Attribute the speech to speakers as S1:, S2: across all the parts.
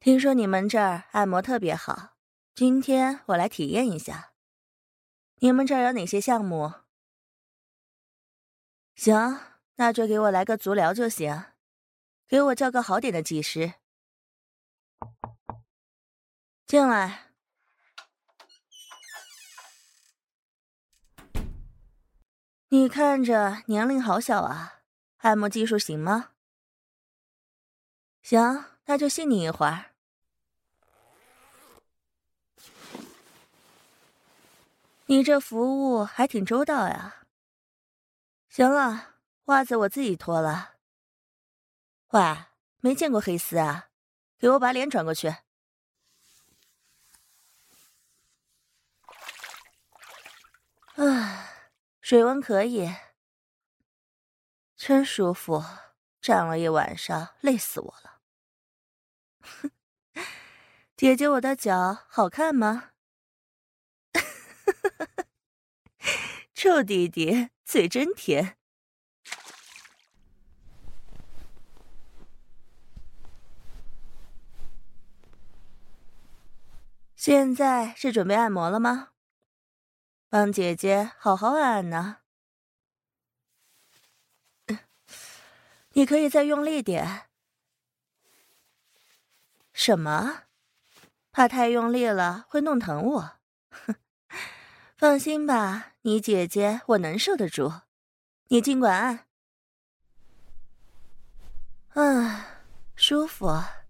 S1: 听说你们这儿按摩特别好，今天我来体验一下。你们这儿有哪些项目？行，那就给我来个足疗就行，给我叫个好点的技师。进来。你看着年龄好小啊，按摩技术行吗？行，那就信你一会儿。你这服务还挺周到呀。行了，袜子我自己脱了。喂，没见过黑丝啊？给我把脸转过去。水温可以，真舒服，站了一晚上，累死我了。姐姐，我的脚好看吗？臭弟弟，嘴真甜。现在是准备按摩了吗？帮姐姐好好按按呢。你可以再用力点。什么？怕太用力了会弄疼我？哼，放心吧，你姐姐我能受得住，你尽管按。舒服。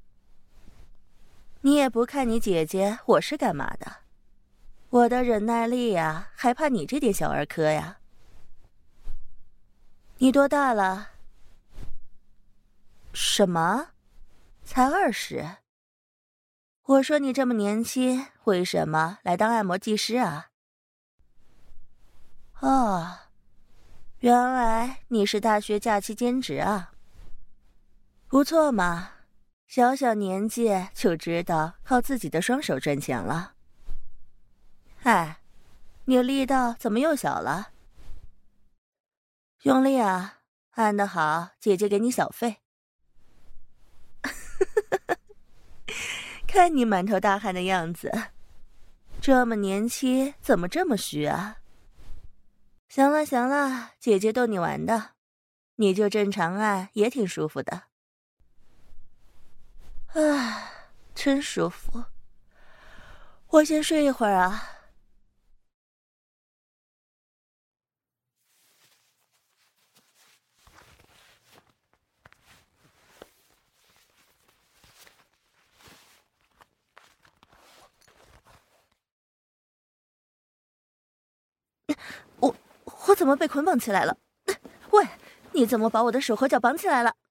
S1: 你也不看你姐姐我是干嘛的，我的忍耐力呀，还怕你这点小儿科呀？你多大了？什么？才20？我说你这么年轻，为什么来当按摩技师啊？哦，原来你是大学假期兼职啊。不错嘛，小小年纪就知道靠自己的双手赚钱了。嗨，你力道怎么又小了？用力啊，按得好，姐姐给你小费。看你满头大汗的样子，这么年轻怎么这么虚啊？行了行了，姐姐逗你玩的，你就正常按也挺舒服的。真舒服。我先睡一会儿啊。我怎么被捆绑起来了？喂，你怎么把我的手和脚绑起来了？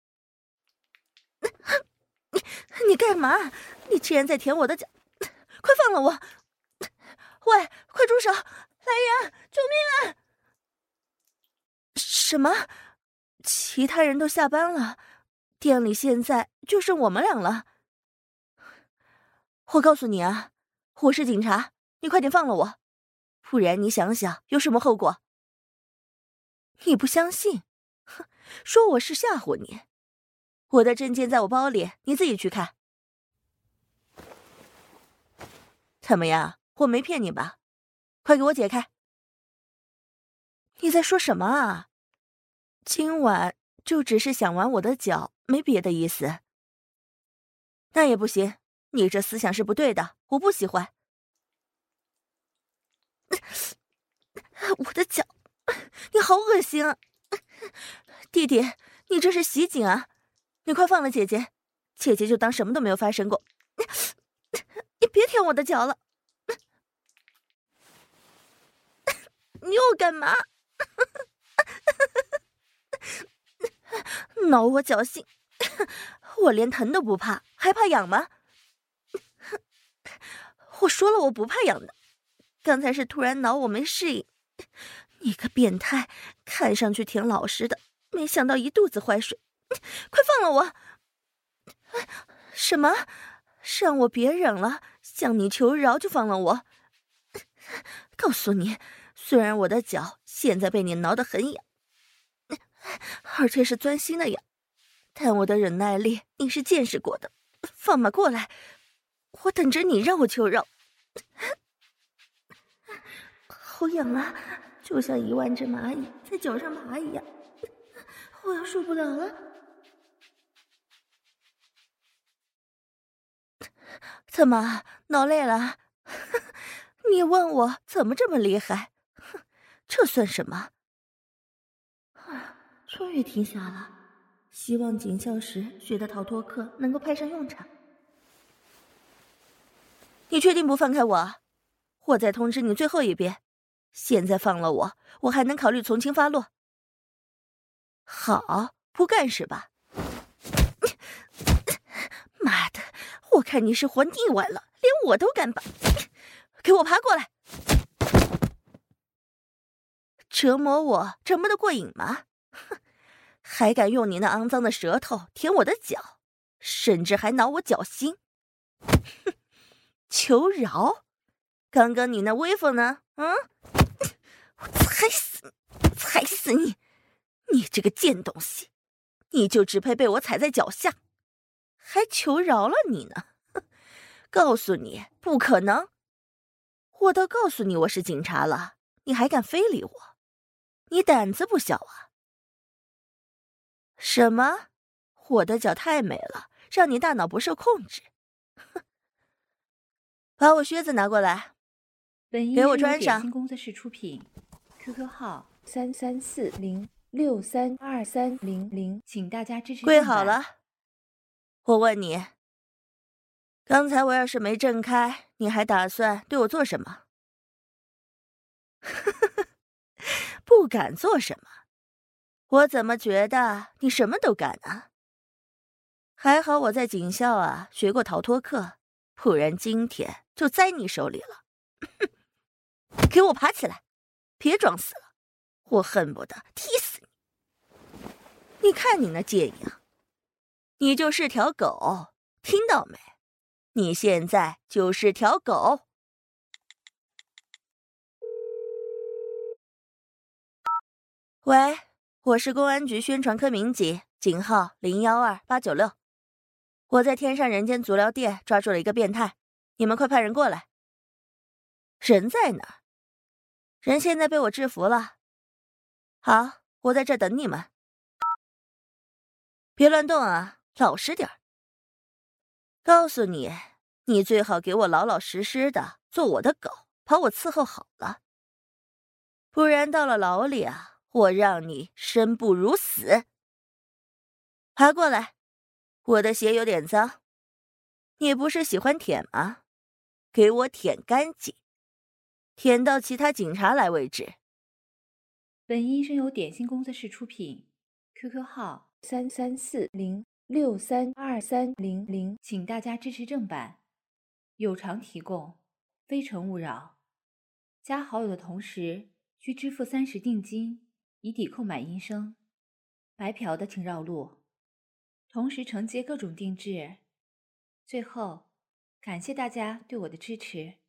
S1: 你干嘛？你竟然在舔我的脚！快放了我！喂，快住手！来人，救命啊！什么？其他人都下班了，店里现在就剩我们俩了。我告诉你啊，我是警察，你快点放了我，不然你想想有什么后果。你不相信？哼，说我是吓唬你。我的证件在我包里，你自己去看。怎么样？我没骗你吧？快给我解开！你在说什么啊？今晚就只是想玩我的脚，没别的意思。那也不行，你这思想是不对的，我不喜欢。我的脚，你好恶心啊！弟弟，你这是袭警啊！你快放了姐姐，姐姐就当什么都没有发生过。你别舔我的脚了！你又干嘛？挠我脚心，我连疼都不怕，还怕痒吗？我说了我不怕痒的，刚才是突然挠我没适应。你个变态，看上去挺老实的，没想到一肚子坏水。快放了我！什么？让我别忍了，向你求饶就放了我。告诉你，虽然我的脚现在被你挠得很痒，而且是钻心的痒，但我的忍耐力你是见识过的， 放马过来，我等着你让我求饶。好痒啊，就像1万只蚂蚁在脚上爬一样，我要受不了了。怎么挠累了？你问我怎么这么厉害？这算什么？终于停下了，希望警校时学的逃脱课能够派上用场。你确定不放开我？我再通知你最后一遍，现在放了我，我还能考虑从轻发落。好，不干是吧？妈的，我看你是活腻歪了，连我都敢绑。给我爬过来！折磨我，折磨得过瘾吗？哼，还敢用你那肮脏的舌头舔我的脚，甚至还挠我脚心。哼，求饶？刚刚你那威风呢？我踩死你，踩死你！你这个贱东西，你就只配被我踩在脚下，还求饶了你呢？告诉你，不可能！我都告诉你我是警察了，你还敢非礼我？你胆子不小啊！什么？我的脚太美了，让你大脑不受控制？哼！把我靴子拿过来，给我穿上。
S2: 点心工作室出品 ，QQ 号3340632300，请大家支持。
S1: 跪好了。我问你，刚才我要是没挣开，你还打算对我做什么？不敢做什么？我怎么觉得你什么都敢啊？还好我在警校啊学过逃脱课，不然今天就栽你手里了。给我爬起来，别装死了，我恨不得踢死你。你看你那贱样，你就是条狗，听到没？你现在就是条狗。喂，我是公安局宣传科民警，警号012896。我在天上人间足疗店抓住了一个变态，你们快派人过来。人在哪儿？人现在被我制服了。好，我在这等你们。别乱动啊，老实点儿。告诉你，你最好给我老老实实的做我的狗，把我伺候好了。不然到了牢里啊，我让你生不如死。爬过来，我的鞋有点脏。你不是喜欢舔吗？给我舔干净，舔到其他警察来为止。
S2: 本医生由点心工作室出品 ，QQ 号3340632300，请大家支持正版，有偿提供，非诚勿扰。加好友的同时需支付30定金，以抵购买音声。白嫖的请绕路，同时承接各种定制。最后，感谢大家对我的支持。